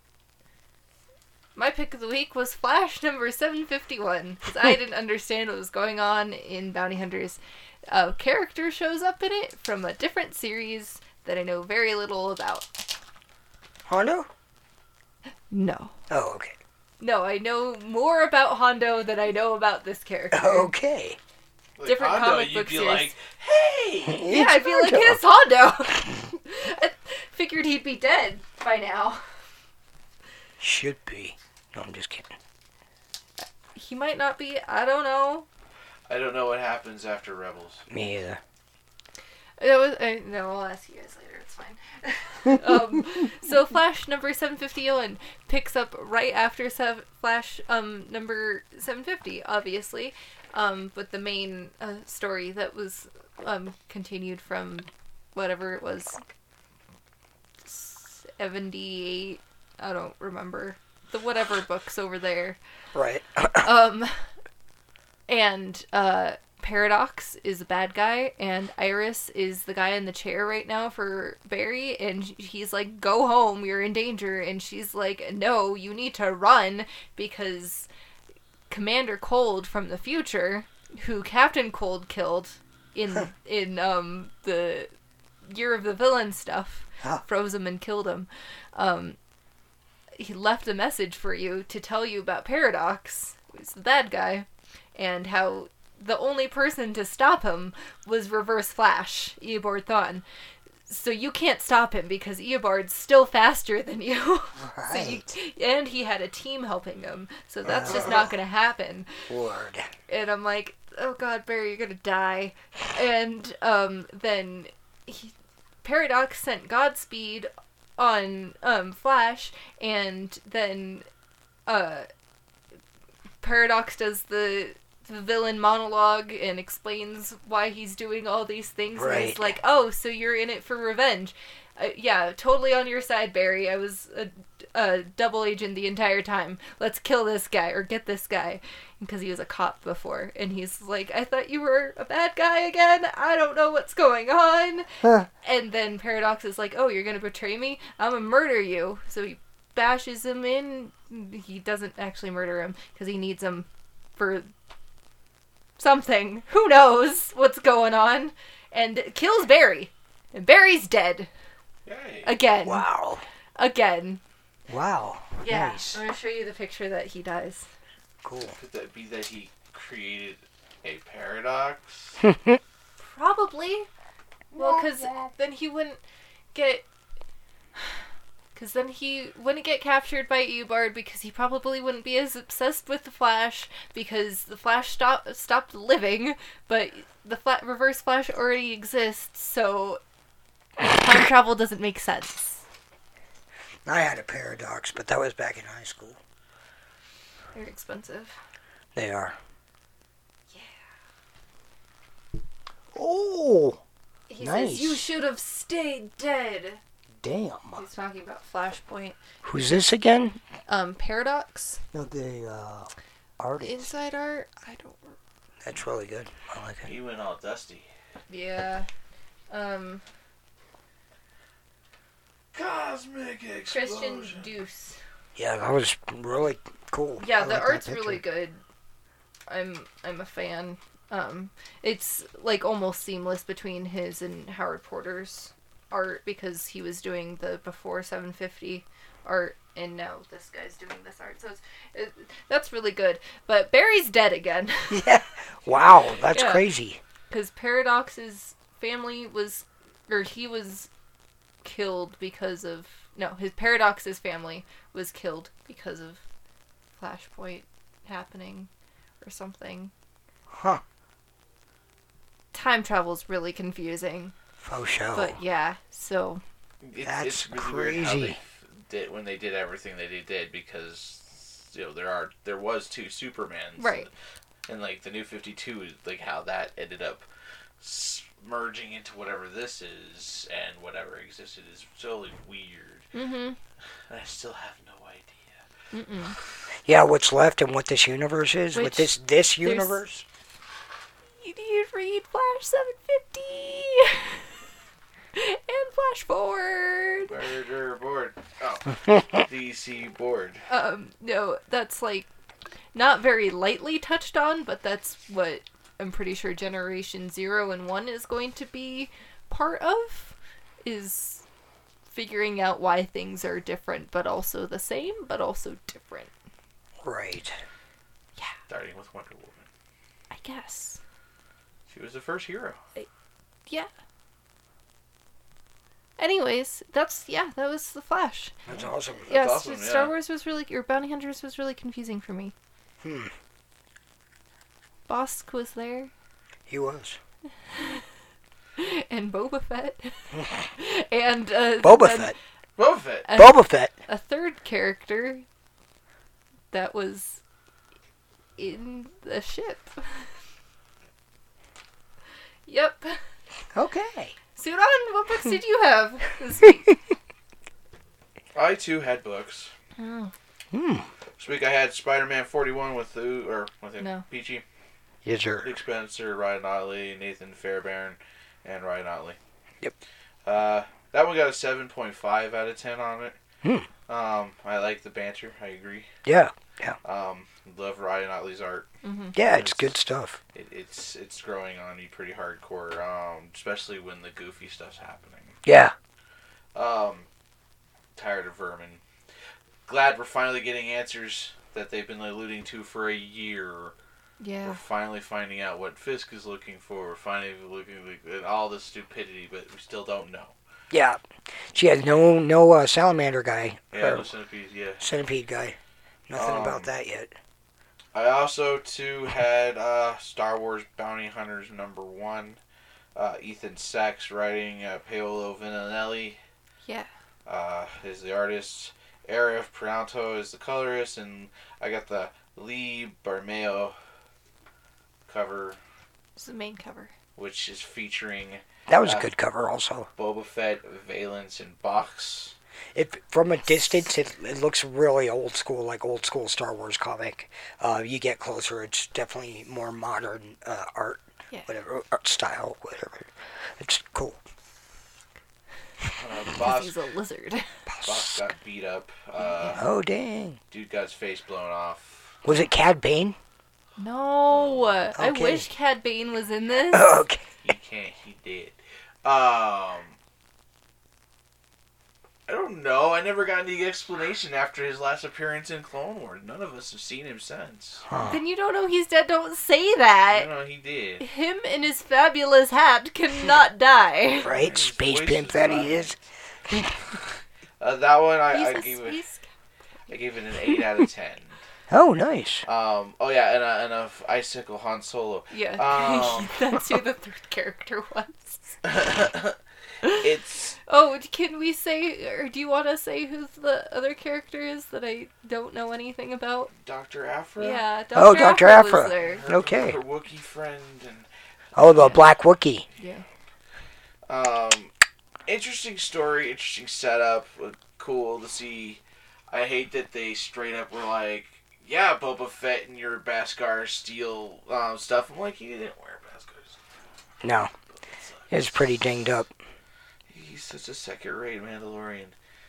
My pick of the week was Flash number seven fifty-one, because I didn't understand what was going on in Bounty Hunters. A character shows up in it from a different series that I know very little about. Hondo? No. Oh, okay. No, I know more about Hondo than I know about this character. Okay. Like Different Hondo, comic you'd book be series. like, hey! Yeah, I'd be like, it's Hondo! I figured he'd be dead by now. Should be. No, I'm just kidding. He might not be, I don't know. I don't know what happens after Rebels. Me either. That was, I, no, I'll ask you guys later. It's fine. um, so Flash number seven fifty-one picks up right after sev- Flash um, number seven fifty, obviously, um, with the main uh, story that was um, continued from whatever it was, seventy-eight. I don't remember the whatever books over there. Right. um, and uh. Paradox is the bad guy, and Iris is the guy in the chair right now for Barry, and he's like, go home, you're in danger, and she's like, no, you need to run, because Commander Cold from the future, who Captain Cold killed in, in, um, the Year of the Villain stuff, Huh. froze him and killed him, um, he left a message for you to tell you about Paradox, who's the bad guy, and how the only person to stop him was Reverse Flash, Eobard Thawne. So you can't stop him because Eobard's still faster than you. Right. So you. And he had a team helping him, so that's just not going to happen. Lord. And I'm like, oh god, Barry, you're going to die. And um, then he, Paradox sent Godspeed on um, Flash, and then uh, Paradox does the... the villain monologue and explains why he's doing all these things. Right. And he's like, oh, so you're in it for revenge. Uh, yeah, totally on your side, Barry. I was a, a double agent the entire time. Let's kill this guy or get this guy. Because he was a cop before. And he's like, I thought you were a bad guy again. I don't know what's going on. Huh. And then Paradox is like, oh, you're going to betray me? I'm going to murder you. So he bashes him in. He doesn't actually murder him because he needs him for... something. Who knows what's going on? And kills Barry. And Barry's dead. Yay. Again. Wow. Again. Wow. Yeah. Nice. I'm going to show you the picture that he dies. Cool. Could that be that he created a paradox? Probably. Well, because then he wouldn't get... Because then he wouldn't get captured by Eobard because he probably wouldn't be as obsessed with the Flash because the Flash stop, stopped living, but the flat, Reverse Flash already exists, so time travel doesn't make sense. I had a paradox, but that was back in high school. They're expensive. They are. Yeah. Oh! He Nice. says, you should have stayed dead. Damn. He's talking about Flashpoint. Who's this again? Um, Paradox? No, the uh, artist. Inside art? I don't... That's really good. I like it. He went all dusty. Yeah. Um... Cosmic explosion. Christian Deuce. Yeah, that was really cool. Yeah, I the like that art's really picture. good. I'm I'm a fan. Um, it's like almost seamless between his and Howard Porter's art because he was doing the before seven fifty art and now this guy's doing this art. So it's, it, that's really good. But Barry's dead again. Yeah. Wow, that's Yeah. crazy. Because Paradox's family was, or he was killed because of, no, his Paradox's family was killed because of Flashpoint happening or something. Huh. Time travel's really confusing. Faux show. But yeah, so It's, That's it's really weird how crazy. they did when they did everything that they did because you know there are there was two Supermans, Right. And, and like the New fifty-two, like how that ended up s- merging into whatever this is and whatever existed is totally weird. mm-hmm. And I still have no idea. Mm-mm. Yeah, what's left and what this universe is? Which with this this there's- universe? You need to read Flash seven fifty and Flash Forward. Murder board. Oh, D C board. Um, no, that's like not very lightly touched on, but that's what I'm pretty sure Generation Zero and One is going to be part of, is figuring out why things are different, but also the same, but also different. Right. Yeah, Starting with Wonder Woman. I guess. She was the first hero. Yeah. Anyways, that's, yeah, that was The Flash. That's awesome. Yeah, awesome, S- Star yeah. Wars was really, or Bounty Hunters was really confusing for me. Hmm. Bosk was there. He was. and Boba Fett. and uh, Boba then Fett. Boba Fett. A, Boba Fett. a third character that was in the ship. Yep. Okay. Sudan, what books did you have this week? I too had books. Oh. Hmm. This week I had Spider-Man forty-one with the or with him, No. Peachy, Yes, sir. Nick Spencer, Ryan Otley, Nathan Fairbairn, and Ryan Otley. Yep. Uh, that one got a seven point five out of ten on it. Hmm. Um, I like the banter. I agree. Yeah. Um, love Ryan Otley's art. Mm-hmm. Yeah, it's It's- good stuff. It, it's it's growing on me pretty hardcore. Um, especially when the goofy stuff's happening. Yeah. Um, tired of Vermin. Glad we're finally getting answers that they've been alluding to for a year. Yeah. We're finally finding out what Fisk is looking for. We're finally looking at all this stupidity, but we still don't know. Yeah. She has no no uh, salamander guy. Yeah, or no centipede, yeah. centipede guy. Nothing Um, about that yet. I also, too, had uh, Star Wars Bounty Hunters number one. Uh, Ethan Sachs writing, uh, Paolo Vininelli Yeah. uh, is the artist. Arif Prianto is the colorist, and I got the Lee Barmeo cover, It's the main cover. which is featuring That was uh, a good cover also. Boba Fett, Valence, and Box. If from a distance, it, it looks really old school, like old school Star Wars comic. Uh, you get closer, it's definitely more modern uh, art, Yeah. whatever art style, whatever. It's cool. Uh, Because Box, he's a lizard. Box got beat up. Uh, Oh dang! dude got his face blown off. Was it Cad Bane? No. I Okay. wish Cad Bane was in this. Okay. He can't. He did. Um, I don't know. I never got any explanation after his last appearance in Clone Wars. None of us have seen him since. Huh. Then you don't know he's dead. Don't say I that. know he did. Him and his fabulous hat cannot die. Right? His Space voice pimp is that loud. he is. Uh, that one I, He's I a gave it. space. I gave it an eight out of ten. Oh, nice. Um. Oh yeah, and a, and a Icicle Han Solo. Yeah. Um. That's who the third character was. It's Oh, can we say, or do you want to say who the other character is that I don't know anything about? Doctor Afra. Yeah, Doctor Oh, Doctor Afra Afra. was there. Her, Okay. Her Wookiee friend and Oh, the Black Wookiee. Yeah. Um, interesting story, interesting setup. uh, Cool to see. I hate that they straight up were like, "Yeah, Boba Fett and your Beskar steal um, stuff." I'm like, he didn't wear Beskar. No, it's pretty dinged up. He's such a second-rate Mandalorian.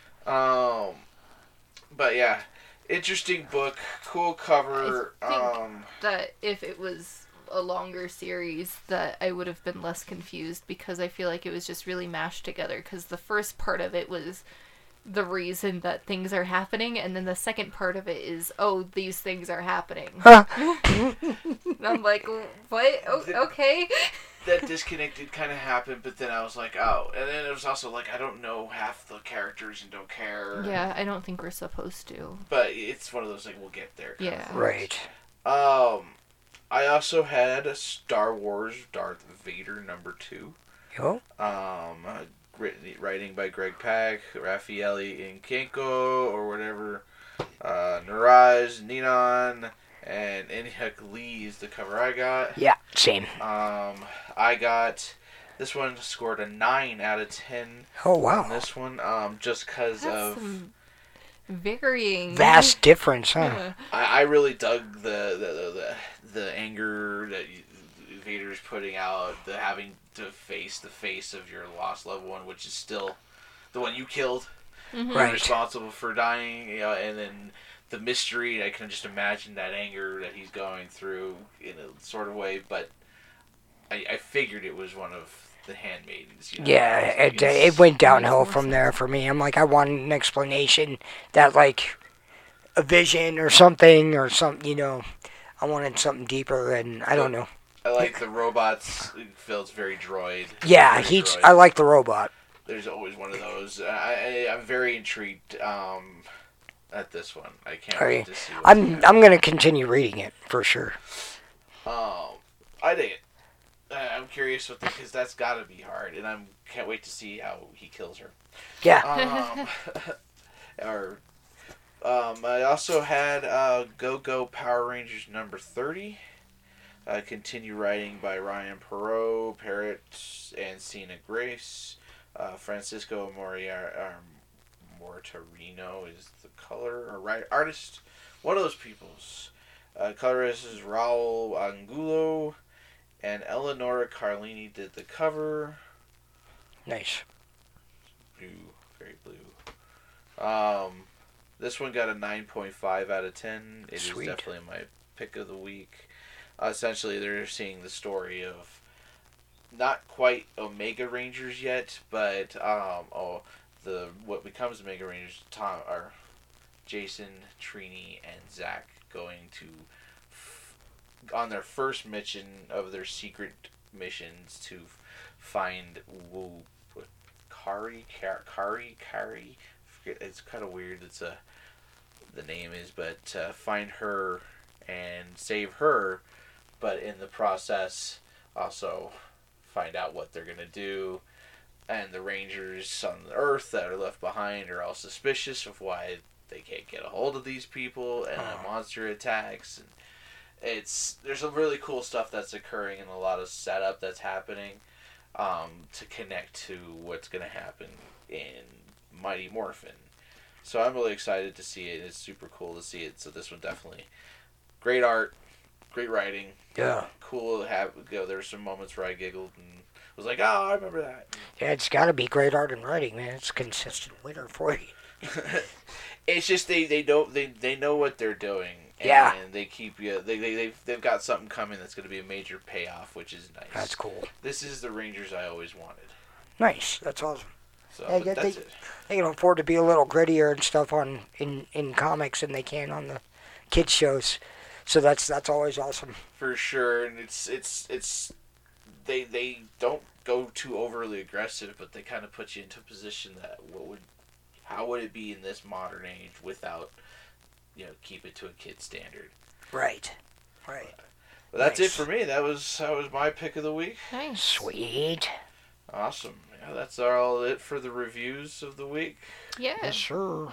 Um, but yeah, interesting book, cool cover. I think- Um, That if it was a longer series, that I would have been less confused because I feel like it was just really mashed together. Because the first part of it was the reason that things are happening, and then the second part of it is, oh, these things are happening. Huh. And I'm like, what? Oh, okay. that disconnected kind of happened, but then I was like, oh, and then it was also like I don't know half the characters and don't care. Yeah, I don't think we're supposed to. But it's one of those like we'll get there. kind of Yeah. things. Right. Um, I also had a Star Wars Darth Vader number two. Yo. Um, uh, written writing by Greg Pak, Raffaele Inkenko, or whatever. Uh, Niraj Ninan and Inhyuk Lee is the cover I got. Yeah, same. Um, I got this one scored a nine out of ten. Oh, On wow. this one, um, just because That's of some varying. Vast difference, huh? Yeah. I, I really dug the the, the, the, the anger that you, Vader's putting out, the having to face the face of your lost loved one, which is still the one you killed, Mhm. Right. responsible for dying, you know, and then the mystery. I can just imagine that anger that he's going through in a sort of way, but I, I figured it was one of the handmaidens. You know? Yeah, it, It's- it went downhill makes more from there for me. I'm like, I want an explanation that, like, a vision or something, or something, you know. I wanted something deeper, and I don't know. I like the robots. It feels very droid. Yeah, Very he's. droid. I like the robot. There's always one of those. I, I I'm very intrigued um, at this one. I can't Are wait you? to see. What's I'm. next. I'm gonna continue reading it for sure. Um, I dig it. uh, I'm curious with because that's got to be hard, and I can't wait to see how he kills her. Yeah. Um, or, um, I also had uh, Go Go Power Rangers number thirty. Uh, continue writing by Ryan Perot, Parrott, and Cena Grace. Uh, Francisco Moria, um, Mortarino is the color or writer, artist. One of those people's. Uh, colorist is Raul Angulo, and Eleonora Carlini did the cover. Nice. Blue, very blue. Um, this one got a nine point five out of ten. It Sweet. is definitely my pick of the week. Uh, essentially, they're seeing the story of not quite Omega Rangers yet, but um, oh, the what becomes Omega Rangers. Tom or Jason, Trini, and Zach going to f- on their first mission of their secret missions to find Wu Kari Kari Kari Kari. It's kind of weird. It's a the name is, but uh, find her and save her. But in the process, also find out what they're gonna do, and the Rangers on the Earth that are left behind are all suspicious of why they can't get a hold of these people, and Oh. a monster attacks. And it's there's some really cool stuff that's occurring and a lot of setup that's happening um, to connect to what's gonna happen in Mighty Morphin. So I'm really excited to see it. It's super cool to see it. So this one definitely great art. Great writing. Yeah. Cool to have. You know, there were some moments where I giggled and was like, oh, I remember that. Yeah, it's got to be great art and writing, man. It's a consistent winner for you. It's just they, they don't they, they know what they're doing. And Yeah. they keep you. They they they've, they've got something coming that's going to be a major payoff, which is nice. That's cool. This is the Rangers I always wanted. Nice. That's awesome. So Yeah, but yeah, that's they- it. They can afford to be a little grittier and stuff on in, in comics than they can on the kids shows. So that's that's always awesome. For sure, and it's it's it's they they don't go too overly aggressive, but they kind of put you into a position that what would how would it be in this modern age without you know keep it to a kid standard. Right. Right. But that's Nice. it for me. That was that was my pick of the week. Nice. Sweet. Awesome. Yeah, that's all it for the reviews of the week. Yeah. Yes, sir.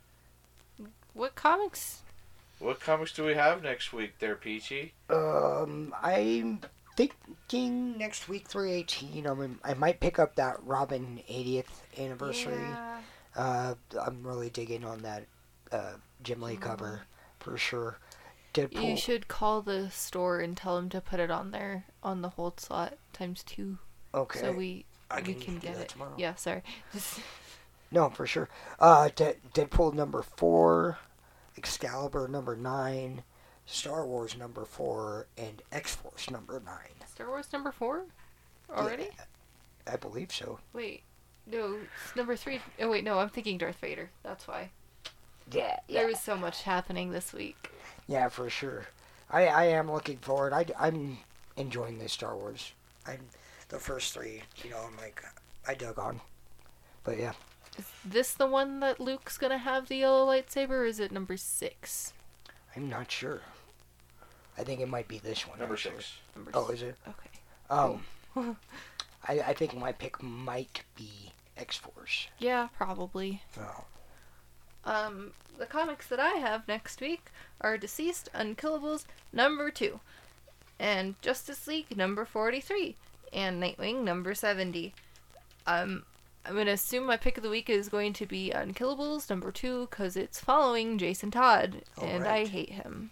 What comics? What comics do we have next week there, Peachy? Um, I'm thinking next week, three eighteen. I mean, I might pick up that Robin eightieth anniversary. Yeah. Uh, I'm really digging on that uh, Jim Lee cover for sure. Deadpool. You should call the store and tell them to put it on there on the hold slot times two, Okay. so we I we can can do get that it. tomorrow. Yeah, sorry. Just No, for sure. Uh, De- Deadpool number four, Excalibur number nine, Star Wars number four, and X Force number nine. Star Wars number four already? I believe so. Wait, no, it's number three. Oh wait, no, I'm thinking Darth Vader. That's why. Yeah, yeah. There was so much happening this week. Yeah, for sure. I, I am looking forward. I, I'm enjoying this Star Wars. I'm the first three, you know, I'm like, I dug on. But yeah, Is this the one that Luke's gonna have the yellow lightsaber, or is it number six? I'm not sure. I think it might be this one. Number actually. six. Number Oh, s- is it? Okay. Um, Cool. I, I think my pick might be X Force. Yeah, probably. Oh. Um, the comics that I have next week are Deceased Unkillables number two, and Justice League number forty-three, and Nightwing number seventy. Um, I'm gonna assume my pick of the week is going to be Unkillables number two because it's following Jason Todd, and I Alright. hate him.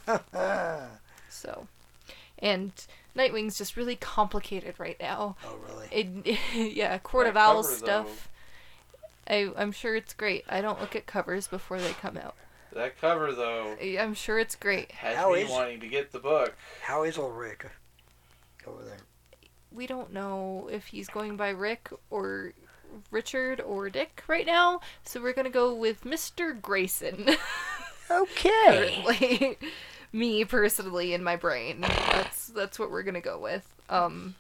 So, and Nightwing's just really complicated right now. Oh, really? It, yeah, Court of That Owls cover, though. stuff. I, I'm sure it's great. I don't look at covers before they come out. That cover though I- I'm sure it's great. has How me is- wanting to get the book. How is old Rick over there? We don't know if he's going by Rick or Richard or Dick right now, so we're gonna go with Mister Grayson. Okay. Currently, me personally in my brain, that's that's what we're gonna go with. Um,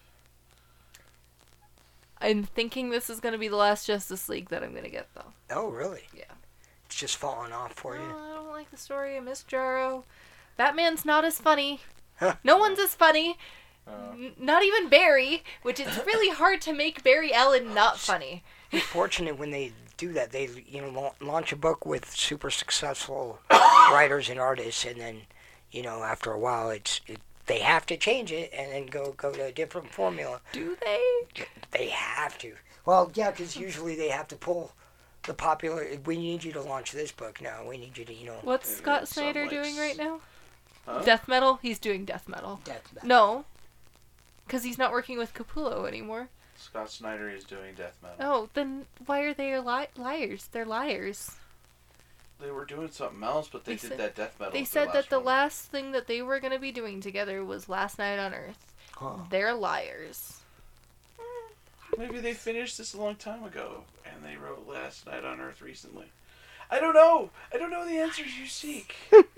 I'm thinking this is gonna be the last Justice League that I'm gonna get, though. Oh, really? Yeah. It's just falling off for No, you. I don't like the story. I miss Jarro. Batman's not as funny. No one's as funny. Uh, N- not even Barry, which is really hard to make Barry Allen not funny. It's fortunate when they do that. They, you know, la- launch a book with super successful writers and artists, and then, you know, after a while, it's it, they have to change it and then go go to a different formula. Do they? They have to. Well, yeah, because usually they have to pull the popular. We need you to launch this book now. We need you to, you know, What's Maybe Scott some, Snyder like, doing right now? Huh? Death metal? He's doing death metal. death metal. No. Because he's not working with Capullo anymore. Scott Snyder is doing death metal. Oh, then why are they li- liars? They're liars. They were doing something else, but they, They did said- that death metal. They with said the that last the one. last thing that they were going to be doing together was Last Night on Earth. Huh. They're liars. Maybe they finished this a long time ago, and they wrote Last Night on Earth recently. I don't know. I don't know the answers you seek.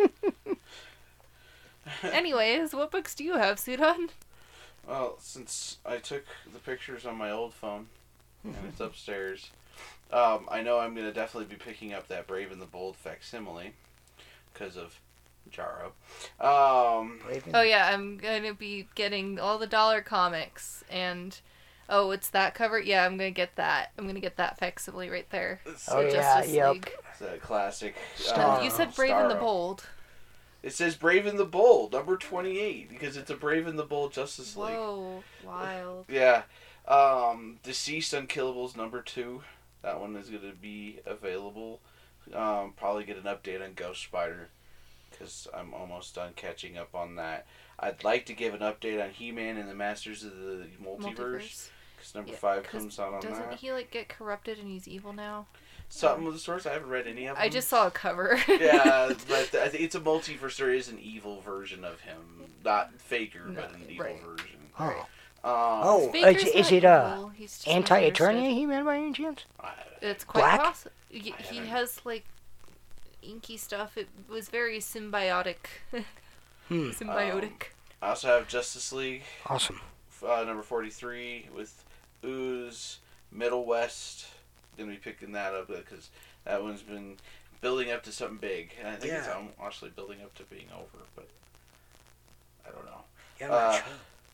Anyways, what books do you have, Sudan? Well, since I took the pictures on my old phone, and it's upstairs, um, I know I'm going to definitely be picking up that Brave and the Bold facsimile, because of Jaro. Um, Raven? Oh yeah, I'm going to be getting all the dollar comics, and oh, it's that cover? Yeah, I'm going to get that. I'm going to get that facsimile right there. it's Oh, The yeah, Justice yep. League. a classic. Star- um, You said Brave and the Starro. Bold. It says Brave and the Bold, number twenty-eight, because it's a Brave and the Bold Justice League. Whoa, wild. Yeah. Um, Deceased Unkillables number two. That one is going to be available. Um, probably get an update on Ghost Spider, because I'm almost done catching up on that. I'd like to give an update on He-Man and the Masters of the Multiverse, because number Yeah, five 'cause comes out on Doesn't that. he like get corrupted and he's evil now? Something of the sorts. I haven't read any of them. I just saw a cover. Yeah, but I think it's a multiverse. There is an evil version of him, not Faker, but an No, evil right. version. Oh, Um, Oh, Faker's is, is not it uh, evil, he's just anti-Eternia misunderstood. He-Man by any chance? I- It's quite Black? possible. He I he haven't- has like inky stuff. It was very symbiotic. Hmm. Symbiotic. I also have Justice League, Awesome. uh, number forty-three, with Ooze, Middle West. Gonna be picking that up because that one's been building up to something big, and I think it's Yeah. um, actually building up to being over, but I don't know. Yeah, I'm not Uh, sure.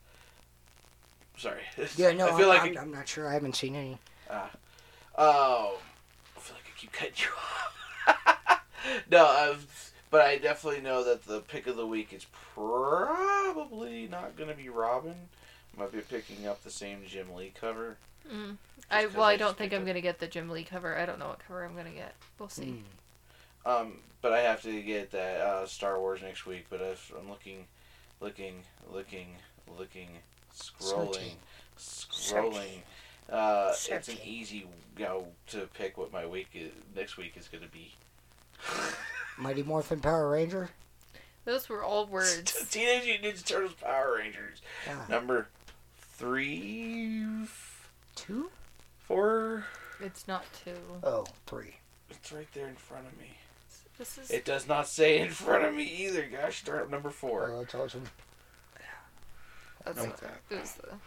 Sorry. Yeah, no, I feel I'm, like I'm, I'm not sure. I haven't seen any. Uh, oh, I feel like I keep cutting you off. no, I've, but I definitely know that the pick of the week is probably not going to be Robin. Might be picking up the same Jim Lee cover. Mm. I 'cause well, I I don't just think picked I'm it. gonna get the Jim Lee cover. I don't know what cover I'm gonna get. We'll see. Hmm. Um, but I have to get that uh, Star Wars next week. But if I'm looking, looking, looking, looking, scrolling, Searching. scrolling. Uh, it's an Searching. easy go to pick what my week is, next week is going to be. Mighty Morphin Power Ranger. Those were all words. Teenage Mutant Ninja Turtles Power Rangers. Yeah. Number three, Two? four. It's not two. Oh, three. It's right there in front of me. This is. It does not say in front of me either. Gosh, start at number four. Oh, that's awesome. That's No. it was the-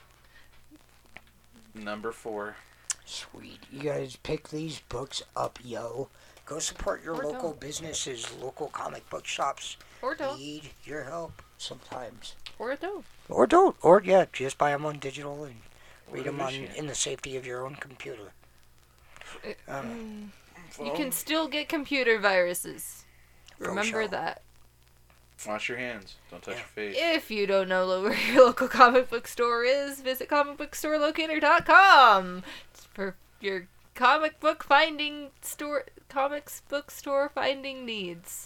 Number four. Sweet. You guys pick these books up, yo. Go support your Or local don't. businesses, local comic book shops. Or don't. Need your help sometimes. Or don't. Or don't. Or, yeah, just buy them on digital and read What them a on machine. in the safety of your own computer. It- Um, You Phone. can still get computer viruses. Go Remember show. that. Wash your hands. Don't touch Yeah. your face. If you don't know lo- where your local comic book store is, visit comic book store locator dot com for your comic book finding store comics book store finding needs.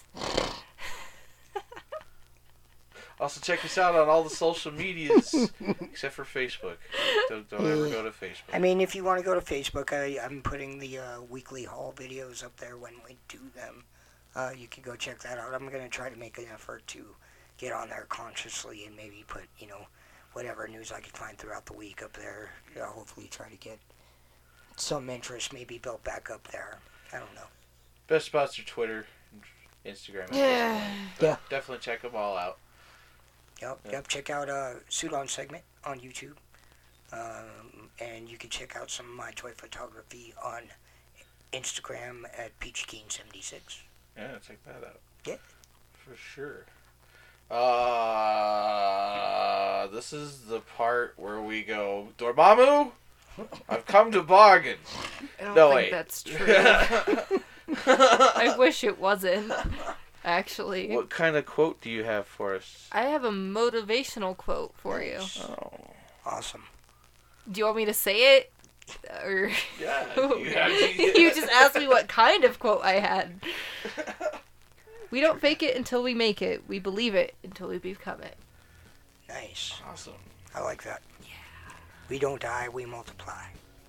Also, check us out on all the social medias except for Facebook. Don't, don't ever go to Facebook. I mean, if you want to go to Facebook, I, I'm putting the uh, weekly haul videos up there when we do them. Uh, you can go check that out. I'm going to try to make an effort to get on there consciously and maybe put, you know, whatever news I can find throughout the week up there. You know, hopefully try to get some interest maybe built back up there. I don't know. Best spots are Twitter, Instagram, and Yeah. Facebook. But Yeah. Definitely check them all out. Yep, Yeah. yep. Check out uh, Sudan segment on YouTube. Um, and you can check out some of my toy photography on Instagram at Peach Keen seventy-six. Yeah, check that out. Yeah. For sure. Uh, Uh, this is the part where we go, Dormammu, I've come to bargain. I don't No, think wait. that's true. I wish it wasn't, actually. What kind of quote do you have for us? I have a motivational quote for you. Oh. Awesome. Do you want me to say it? Or Yeah. You, have, you just asked me what kind of quote I had. We don't fake it until we make it. We believe it until we become it. Nice. Awesome. I like that. Yeah. We don't die, we multiply.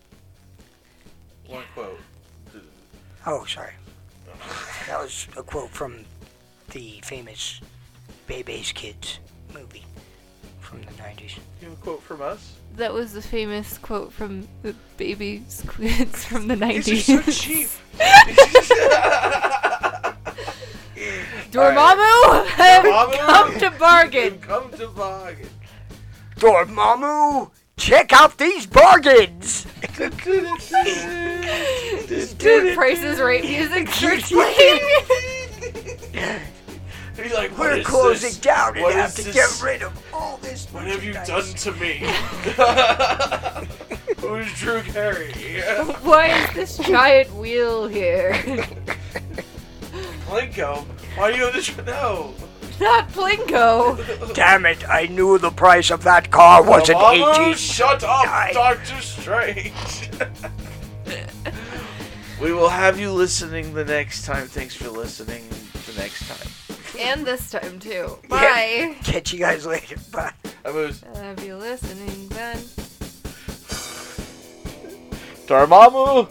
One quote. Oh, sorry. That was a quote from the famous Bebe's Kids movie from the nineties. You have a quote from us? That was the famous quote from the baby squids from the nineties. These are so cheap. Dormammu, have Dormammu, come to bargain. Come to bargain. Dormammu, check out these bargains! Dude, Price is Right music starts playing. He's like, what We're is closing this? down and What have is to this? get rid of all this What have you done merchandise. to me? Who's Drew Carey? Why is this giant wheel here? Plinko? Why do you have this? No. Not Plinko. Damn it, I knew the price of that car wasn't Dormammu, eighteen. shut up, nine. Doctor Strange. We will have you listening the next time. Thanks for listening the next time. And this time, too. Bye. Catch you guys later. Bye. I was Have you listening, Ben? Dormammu.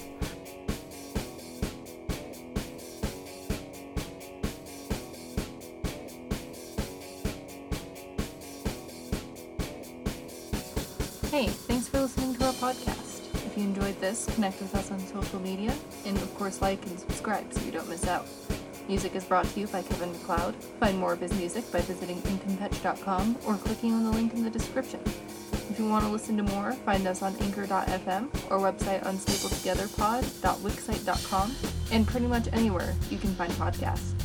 Hey, thanks for listening to our podcast. If you enjoyed this, connect with us on social media, and of course like and subscribe so you don't miss out. Music is brought to you by Kevin MacLeod. Find more of his music by visiting income petch dot com or clicking on the link in the description. If you want to listen to more, find us on anchor dot f m, our website unstapletogetherpod dot wixsite dot com, and pretty much anywhere you can find podcasts.